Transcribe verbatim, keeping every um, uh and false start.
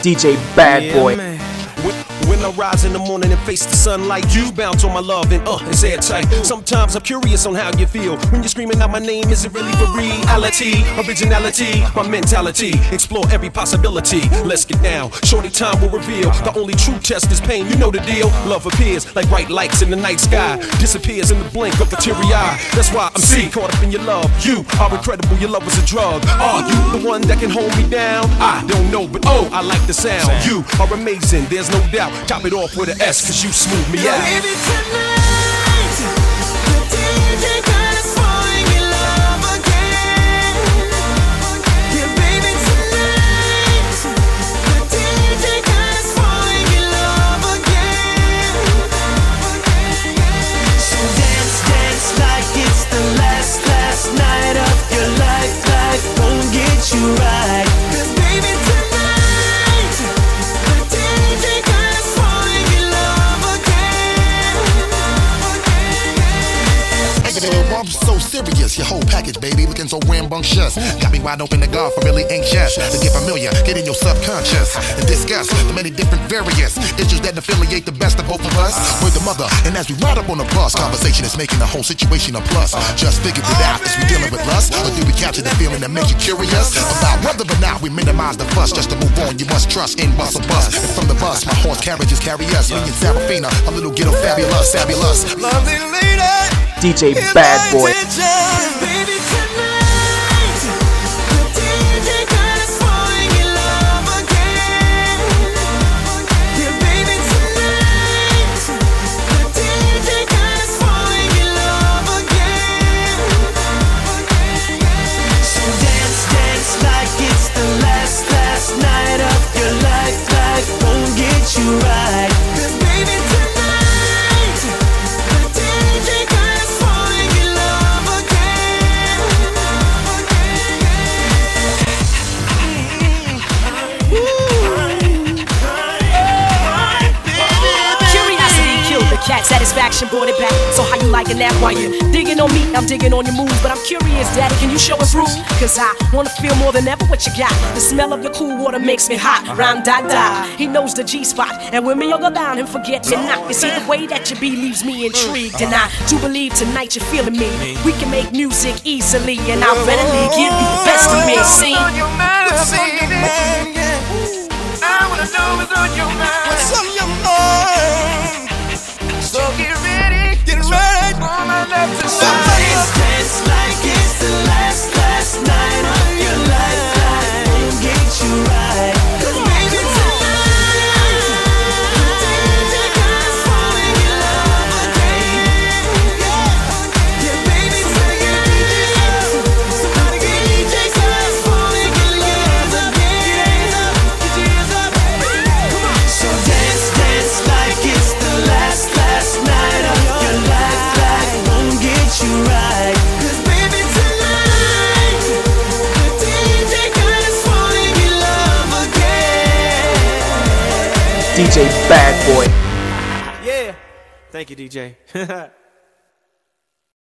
D J Bad Boy. Yeah, when, when I rise in the morning and face the sunlight, you bounce on my love and uh, it's airtight. Sometimes I'm curious on how you feel when you're screaming out my name. Is it really for reality? Originality, my mentality. Explore every possibility. Let's get down. Shorty time will reveal. The only true test is pain. You know the deal. Love appears like bright lights in the night sky. Disappears in the blink of a teary eye. That's why I'm C, caught up in your love. You are incredible. Your love is a drug. Are you the one that can hold me down? I don't know, but oh, I like the sound. You are amazing. There's no doubt. Top it off with an S, cause you smooth me out. Baby, tonight, the D J God is falling in love again. Yeah, baby, tonight, the D J God is falling in love again. So dance, dance like it's the last, last night of your life. Life won't get you right. Cause baby, tonight, the D J God I'm so serious, your whole package, baby, looking so rambunctious. Got me wide open to God, for really anxious to get familiar, get in your subconscious and discuss the many different various issues that affiliate the best of both of us. With the mother, and as we ride up on the bus, conversation is making the whole situation a plus. Just figured it out, is we dealing with lust, or do we capture the feeling that makes you curious about whether or not we minimize the fuss? Just to move on, you must trust in bus or bus. And from the bus, my horse carriages carry us. Me and Serafina, a little ghetto fabulous, fabulous. Lovely lady, D J Bad Boy. baby, tonight, the D J God is falling in love again. Yeah, baby, tonight, the D J God is falling in love again. So dance, dance like it's the last, last night of your life. Life won't get you right. Cause baby, tonight, the D J God is falling in love again. Curiosity killed the cat, satisfaction brought it back. So how you liking that? While you digging on me, I'm digging on your moves. But I'm curious, daddy, can you show and prove? Cause I wanna feel more than ever what you got. The smell of your cool water makes me hot. Ram da da, he knows the G spot. And when me all go down and forget you not. You see the way that you be leaves me intrigued. And I do believe tonight you're feeling me. We can make music easily, and I'll readily give you the best of me. See? What's on your mind, baby? I wanna know what's on your mind. What's on your mind? So get ready, get ready for my love to shine. Dance, dance like it's the last, last night of your life. Life won't get you right. 'Cause baby, tonight, the D J God is falling in love again. Yeah, baby, tonight, somebody get D J God is falling in love again. Get your hands up, come on. So dance, dance like it's the last, last night of your life. Life won't get you right. 'Cause baby, tonight, the D J God is falling in love again. D J Bad Boy. Yeah. Thank you, D J.